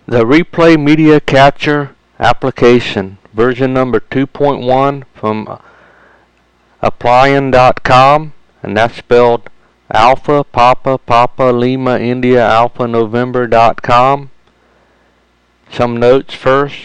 The Replay Media Catcher application, version number 2.1 from Applyan.com, and that's spelled Alpha Papa Papa Lima India Alpha November.com. Some notes first.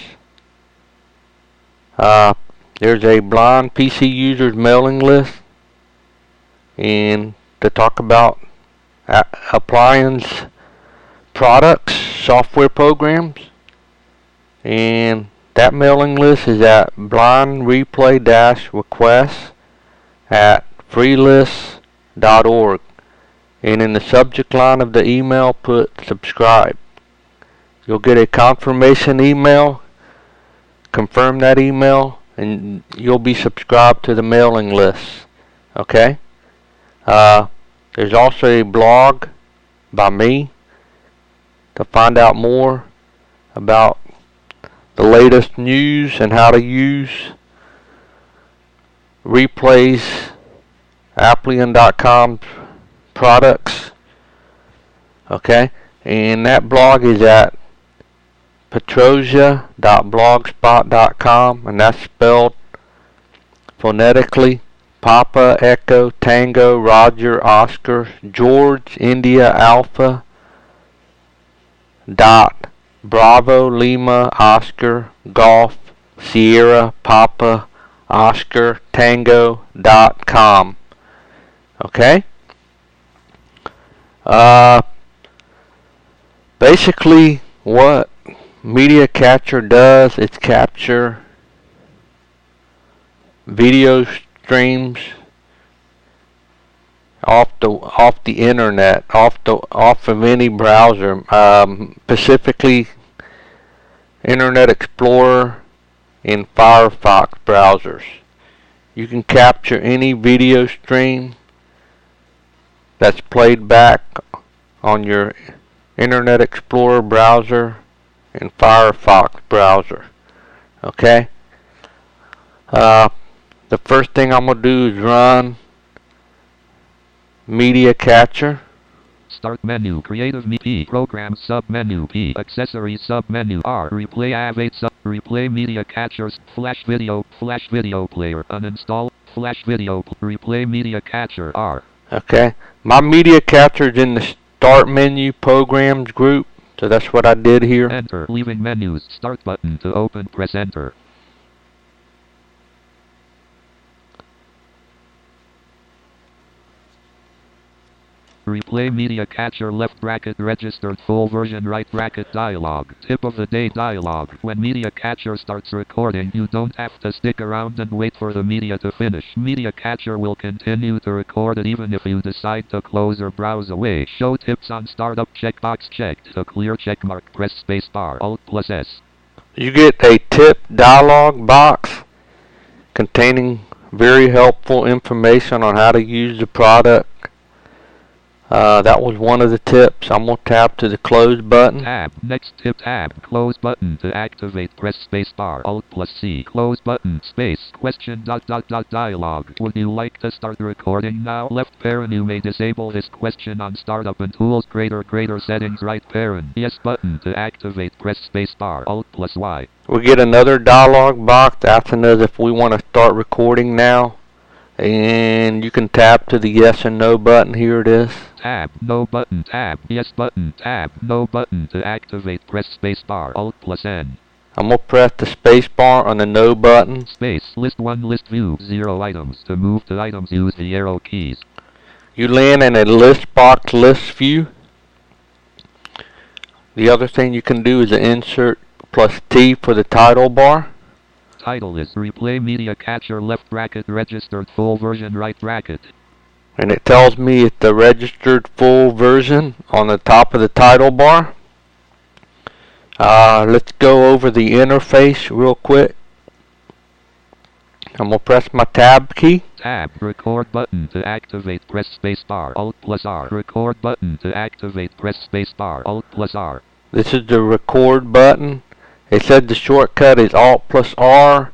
There's a blind PC users mailing list, and to talk about Applyan's products, software programs, and that mailing list is at blindreplay-requests at freelist.org, and in the subject line of the email put subscribe. You'll get a confirmation email, confirm that email, and you'll be subscribed to the mailing list. Okay? There's also a blog by me to find out more about the latest news and how to use Replay's Applyan.com products. Okay? And that blog is at petrosia.blogspot.com, and that's spelled phonetically Papa Echo Tango Roger Oscar George India Alpha dot Bravo Lima Oscar Golf Sierra Papa Oscar Tango.com. Okay? Basically what Media Catcher does is capture video streams off the internet, off of any browser, specifically Internet Explorer and Firefox browsers. You can capture any video stream that's played back on your Internet Explorer browser and Firefox browser. Okay? The first thing I'm going to do is run Media Catcher. Start menu, Creative P, Program submenu P, Accessories submenu R, Replay Avate sub, Replay Media Catchers, Flash Video Player, Uninstall, Flash Video, Replay Media Catcher R. Okay, my Media Catcher is in the Start Menu Programs group, so that's what I did here. Enter, leaving menus, Start button to open, press Enter. Replay Media Catcher left bracket registered full version right bracket dialog. Tip of the day dialog. When Media Catcher starts recording, you don't have to stick around and wait for the media to finish. Media Catcher will continue to record it even if you decide to close or browse away. Show tips on startup checkbox checked. To clear checkmark, press spacebar, Alt+S. You get a tip dialog box containing very helpful information on how to use the product. That was one of the tips. I'm going to tap to the close button. Tab. Next tip tab. Close button. To activate, press spacebar. Alt+C. Close button. Space. Question ... dialog. Would you like to start recording now? Left parent. You may disable this question on startup and tools. Greater settings. Right parent. Yes button. To activate, press spacebar. Alt+Y. We get another dialog box asking us if we want to start recording now. And you can tap to the yes and no button. Here it is. Tab, no button, tab, yes button, tab, no button. To activate, press spacebar, Alt+N. I'm going to press the spacebar on the no button. Space, list 1, list view, 0 items. To move to items, use the arrow keys. You land in a list box list view. The other thing you can do is insert plus T for the title bar. Title is Replay Media Catcher left bracket registered full version right bracket. And it tells me it's the registered full version on the top of the title bar. Let's go over the interface real quick. I'm going to press my tab key. Tab, record button. To activate, press spacebar, Alt+R. Record button. To activate, press spacebar, Alt+R. This is the record button. It said the shortcut is Alt+R.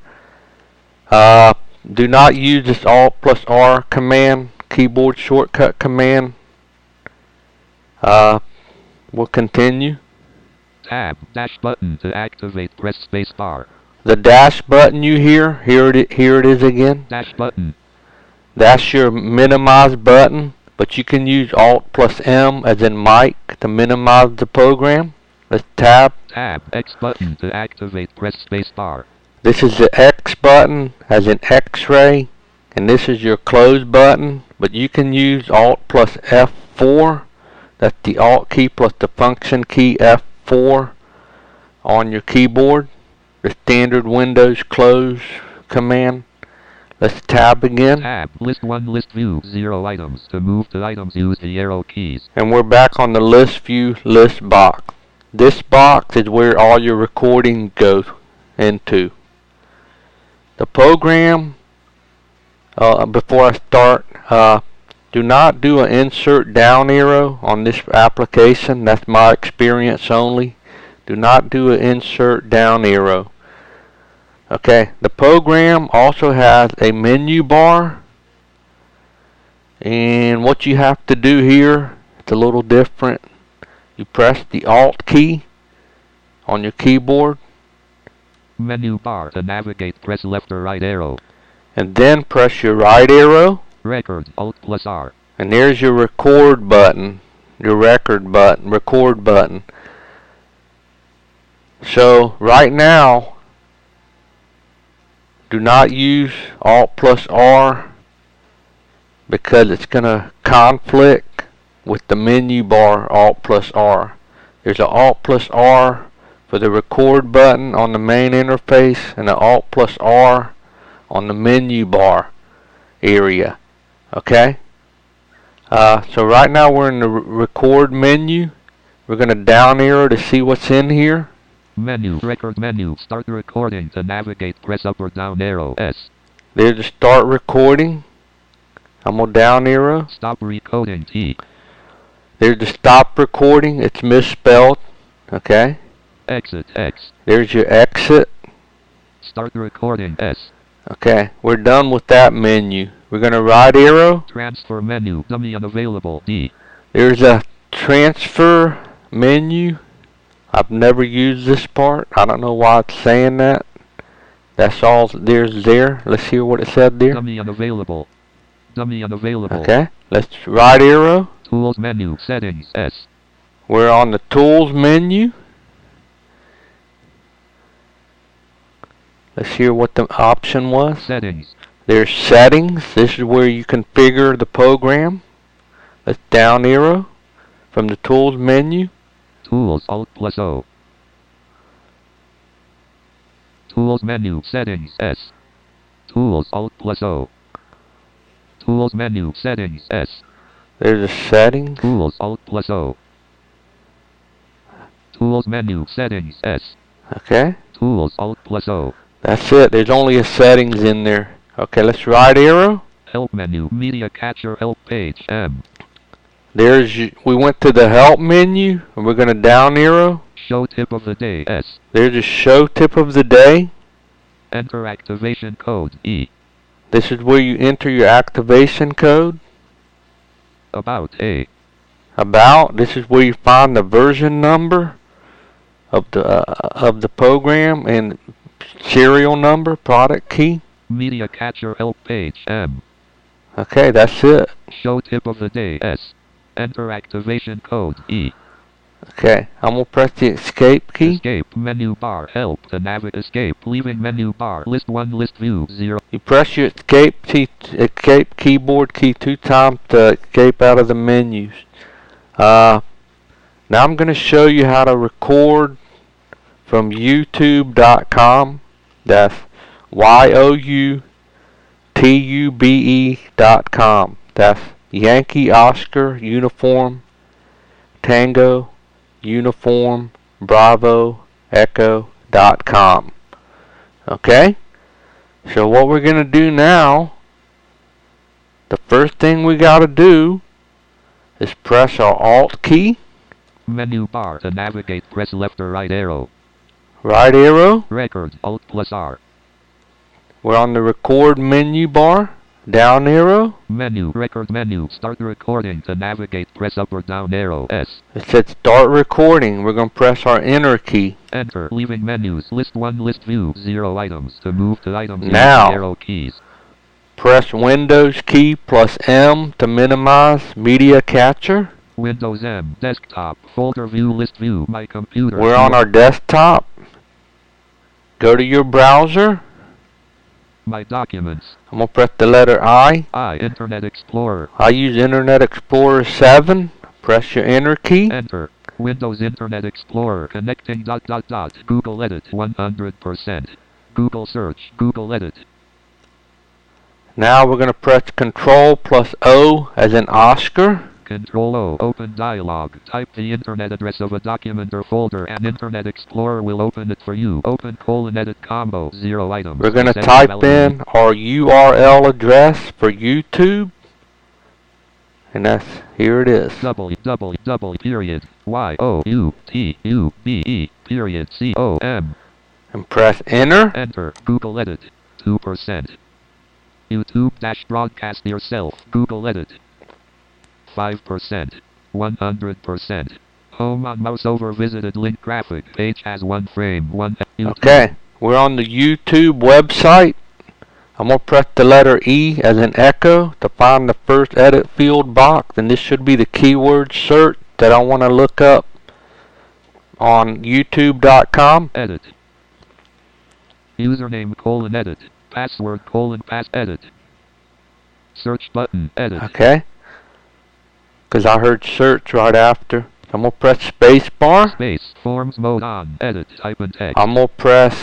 Do not use this Alt+R command, keyboard shortcut command. We'll continue. Tab. Dash button to activate. Press space bar. The dash button you hear, here it is again. Dash button. That's your minimize button, but you can use Alt plus M as in Mike to minimize the program. Let's tab. Tab. X button to activate. Press space bar. This is the X button as in X-ray, and this is your close button, but you can use Alt plus F4. That's the Alt key plus the function key F4 on your keyboard. The standard Windows close command. Let's tab again. Tab. List 1, list view, 0 items. To move to items, use the arrow keys. And we're back on the list view list box. This box is where all your recording goes into. The program, before I start, do not do an insert down arrow on this application. That's my experience only. Do not do an insert down arrow. Okay, the program also has a menu bar, and what you have to do here, it's a little different. You press the Alt key on your keyboard. Menu bar. To navigate, press left or right arrow. And then press your right arrow. Record. Alt plus R. And there's your record button. Your record button. Record button. So right now, do not use Alt plus R because it's going to conflict with the menu bar Alt plus R. There's an Alt plus R for the record button on the main interface and an Alt plus R on the menu bar area. Okay? So right now we're in the record menu. We're going to down arrow to see what's in here. Menu. Record menu. Start recording. To navigate, press up or down arrow S. There's the start recording. I'm going to down arrow. Stop recording T. There's the stop recording. It's misspelled. Okay? Exit X. There's your exit. Start recording S. Okay, we're done with that menu. We're going to right arrow. Transfer menu. Dummy unavailable D. There's a transfer menu. I've never used this part. I don't know why it's saying that. That's all there's there. Let's hear what it said there. Dummy unavailable. Dummy unavailable. Okay, let's right arrow. Tools menu. Settings S. We're on the tools menu. Let's hear what the option was. Settings. There's settings. This is where you configure the program. Let's down arrow from the tools menu. Tools Alt plus O. Tools menu. Settings S. Tools Alt plus O. Tools menu. Settings S. There's a settings. Tools Alt plus O. Tools menu. Settings S. Okay. Tools Alt plus O. That's it. There's only a settings in there. Okay, let's right arrow. Help menu. Media catcher help page M. We went to the help menu and we're going to down arrow. Show tip of the day S. There's a show tip of the day. Enter activation code E. This is where you enter your activation code. About A. About. This is where you find the version number of the program and serial number, product key. Media catcher help page M. Okay, that's it. Show tip of the day S. Enter activation code E. Okay, I'm going to press the escape key. Escape menu bar help to navigate escape leaving menu bar list 1 list view 0. You press your escape keyboard key 2 times to escape out of the menus. Now I'm going to show you how to record from youtube.com. That's youtube.com. That's Yankee Oscar Uniform Tango Uniform Bravo Echo.com. Okay? So what we're going to do now, the first thing we got to do is press our Alt key. Menu bar to navigate, press left or right arrow. Right arrow. Record, Alt plus R. We're on the record menu bar. Down arrow. Menu. Record menu. Start recording. To navigate, press up or down arrow. S. It said start recording. We're going to press our enter key. Enter. Leaving menus. List 1. List view. 0 items. To move to items, Now, use the arrow keys. Press Windows key plus M to minimize media catcher. Windows M. Desktop. Folder view. List view. My computer. We're on our desktop. Go to your browser. My documents. I'm going to press the letter I. Internet Explorer. I use Internet Explorer 7. Press your enter key. Enter. Windows Internet Explorer. Connecting ... Google Edit 100%. Google Search. Google Edit. Now we're going to press Control plus O as in Oscar. Control O. Open dialog. Type the internet address of a document or folder and Internet Explorer will open it for you. Open : edit combo 0 items. We're going to type in our URL address for YouTube. And that's, here it is. www.youtube.com. And press enter. Enter. Google Edit 2%. YouTube broadcast yourself. Google Edit 5%. 100%. Home on mouse over visited link graphic. Page has 1 frame. Okay, we're on the YouTube website. I'm going to press the letter E as in echo to find the first edit field box. And this should be the keyword search that I want to look up on youtube.com. Edit. Username : edit. Password : pass edit. Search button. Edit. Okay. Because I heard search right after. I'm going to press space bar. Space. Forms mode on. Edit. Type in text. I'm going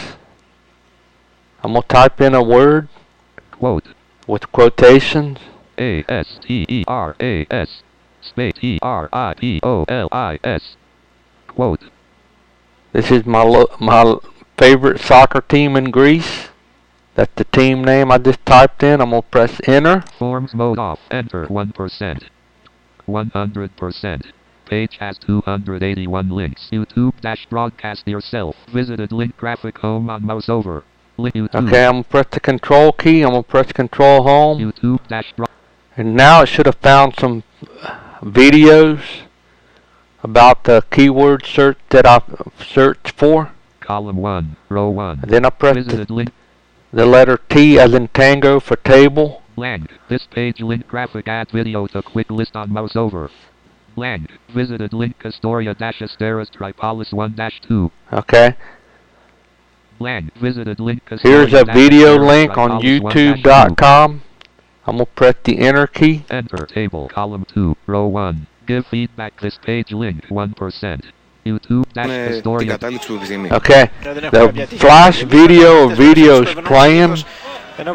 to type in a word. Quote. With quotations. ASTERAS. Space TRIPOLIS. Quote. This is my favorite soccer team in Greece. That's the team name I just typed in. I'm going to press enter. Forms mode off. Enter 1%. 100%. Page has 281 links. YouTube broadcast yourself. Visited link graphic home on mouse over. YouTube. Okay, I'm going to press the control key. I'm going to press control home. YouTube and now it should have found some videos about the keyword search that I searched for. Column 1, row 1. And then I press Visited link. The letter T as in tango for table. Blank. This page link graphic add video to quick list on mouse over. Blank. Visited link Astoria-Asteris Tripolis 1-2. Okay. Blank. Visited link Here's a video link on youtube.com. I'm going to press the enter key. Enter. Table. Column 2, row 1. Give feedback. This page link 1%. YouTube Astoria. Okay. The flash video of videos playing. And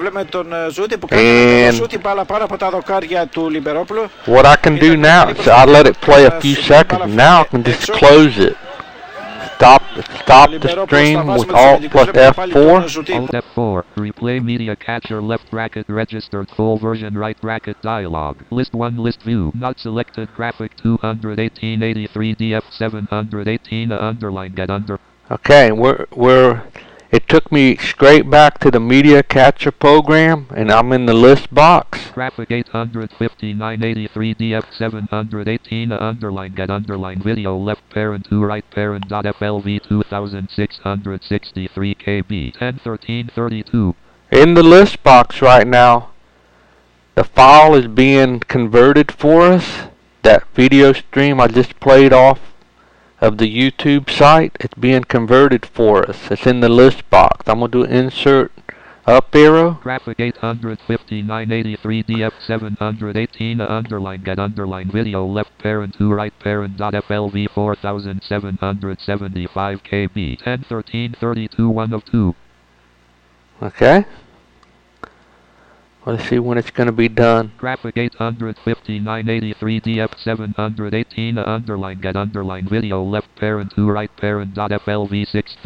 what I can do now is I let it play a few seconds. Now I can just close it. Stop the stream with Alt plus F4. Alt F4. Replay media catcher left bracket registered full version right bracket dialog. List 1 list view. Not selected graphic 21883 DF 718 underline get under. Okay, it took me straight back to the media catcher program, and I'm in the list box. Graphic 85983 DF 718 underline get underline video left parent to right parent dot FLV 2663 KB 101332. In the list box right now, the file is being converted for us. That video stream I just played off of the YouTube site, it's being converted for us. It's in the list box. I'm going to do insert up arrow. Graphic 85983 DF 718 underline get underline video left parent to right parent dot FLV 4775 KB 101332 1 of 2. Okay. Let's see when it's going to be done. Graphic 85983 DF 718 underline get underline video left parent to right parent dot FLV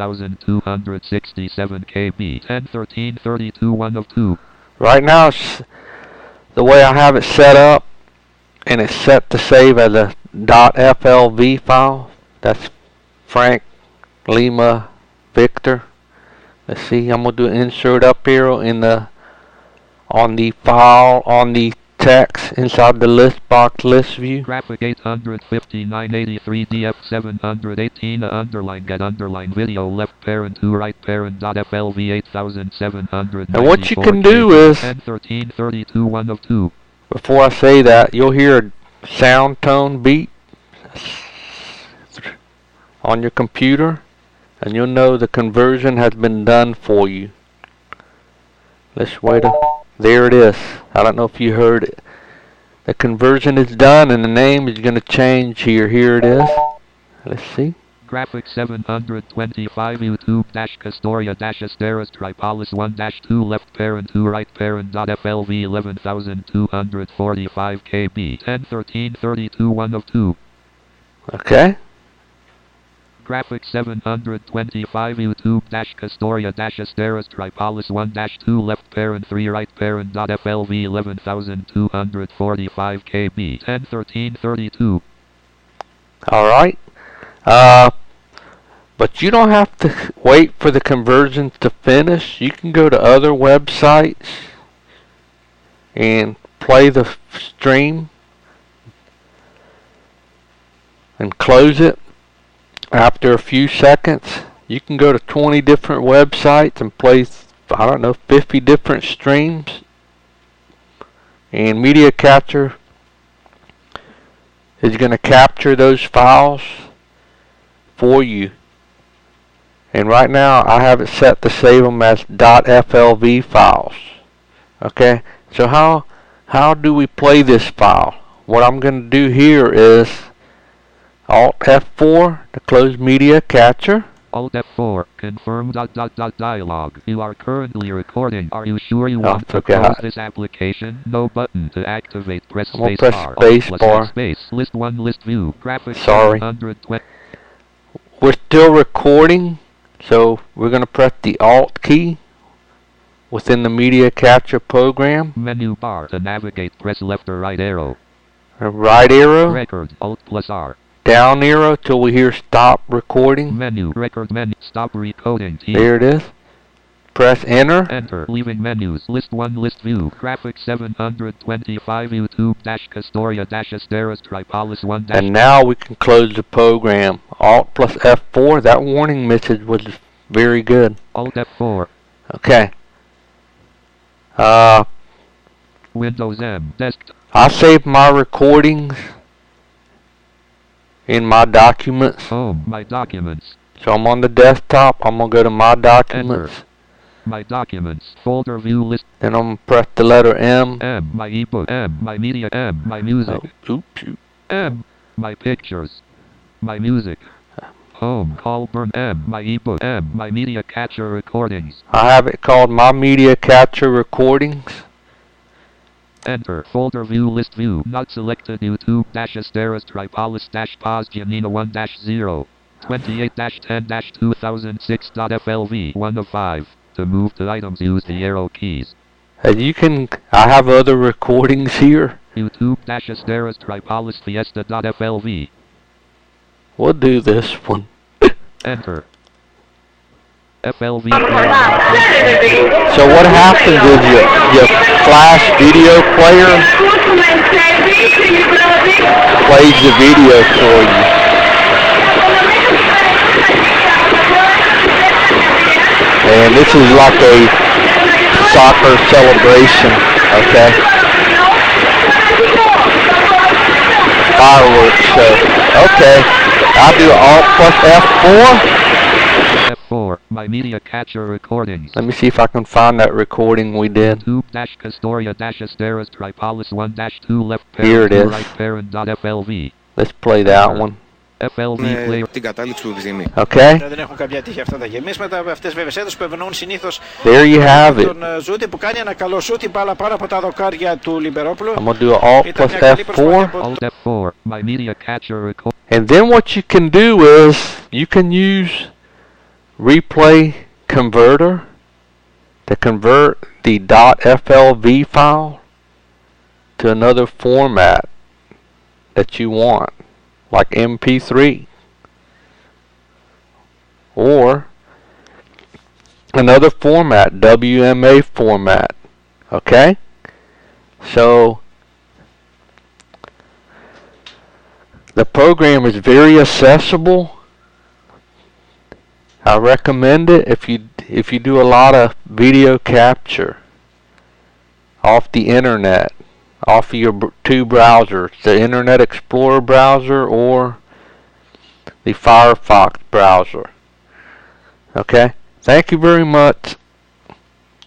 6267 KB 101332 1 of 2. Right now it's the way I have it set up, and it's set to save as a .flv file. That's Frank Lima Victor. Let's see, I'm going to do insert up arrow in the on the file, on the text inside the list box list view. Graphic 85983 DF 718 underline get underline video left parent to right parent dot FLV 8700. And what you can do is, 1332 1 of 2. Before I say that, you'll hear a sound tone beat on your computer, and you'll know the conversion has been done for you. Let's wait. There it is. I don't know if you heard it. The conversion is done, and the name is going to change here. Here it is. Let's see. Graphic 725 YouTube dash Castoria dash Asteris Tripolis 1 dash 2 left parent to right parent dot FLV 11245 KB 101332 1 of 2. Okay. Graphic 725 YouTube dash Castoria dash Asteris Tripolis 1 dash 2 left parent 3 right parent dot FLV 11245 KB 101332. Alright. But you don't have to wait for the conversions to finish. You can go to other websites and play the stream and close it after a few seconds. You can go to 20 different websites and play, I don't know, 50 different streams, and Media Catcher is going to capture those files for you. And right now I have it set to save them as .flv files. Okay, so how do we play this file? What I'm going to do here is Alt F4 to close Media Catcher. Alt F4, confirm ... dialog. You are currently recording. Are you sure you want to close this application? No button to activate. Press space bar. Space bar. Space. List 1, list view. Graphics. Sorry. 120. We're still recording, so we're going to press the Alt key within the Media Catcher program. Menu bar to navigate. Press left or right arrow. Right arrow. Record. Alt plus R. Down arrow till we hear stop recording. Menu. Record menu. Stop recording. There it is. Press enter. Enter. Leaving menus. List 1, list view. Graphic 725 YouTube dash Castoria dash Asteris Tripolis 1 dash. And now we can close the program. Alt plus F4. That warning message was very good. Alt F4. Okay. Windows M. Desktop. I saved my recordings in my documents. Home. My documents. So I'm on the desktop. I'm going to go to my documents. Enter. My documents. Folder view list. Then I'm going to press the letter M. M. My ebook. M. My media. M. My music. Oh, oops. M. My pictures. My music. Home. Colburn. M. My ebook. M. My Media Catcher recordings. I have it called My Media Catcher Recordings. Enter. Folder view list view. Not selected. YouTube dash Asteris Tripolis dash pause Janina 1 dash 0. 28 dash 10 dash 2006.flv 1 of 5. To move to items, use the arrow keys. As you can, I have other recordings here. YouTube dash Asteris Tripolis Fiesta.flv. We'll do this one. Enter. FLV. So what happens is your flash video player plays the video for you. And this is like a soccer celebration, okay? Fireworks show. Okay, I'll do Alt plus F4. F4, My Media Catcher recordings. Let me see if I can find that recording we did. YouTube dash Castoria dash Asteris Tripolis 1 dash 2 left parent. Here it is. Right parent dot FLV. Let's play that one. FLV player. Την κατάληξη του διζήμη. Okay. Δεν έχουν κάποια τύχη αυτά τα γεμίσματα. Αυτές βέβαια έδωσες που ευνοούν συνήθως There you have it. τον Ζούτη που κάνει ένα καλό σούτ. Μπάλα πάνω από τα δοκάρια του Λιμπερόπουλου. I'm going to do Alt plus F4. Alt F4, My Media Catcher record. And then what you can do is you can use Replay Converter to convert the .flv file to another format that you want, like MP3 or another format, WMA format. Okay? So the program is very accessible. I recommend it if you do a lot of video capture off the internet, off of your two browsers, the Internet Explorer browser or the Firefox browser. Okay? Thank you very much.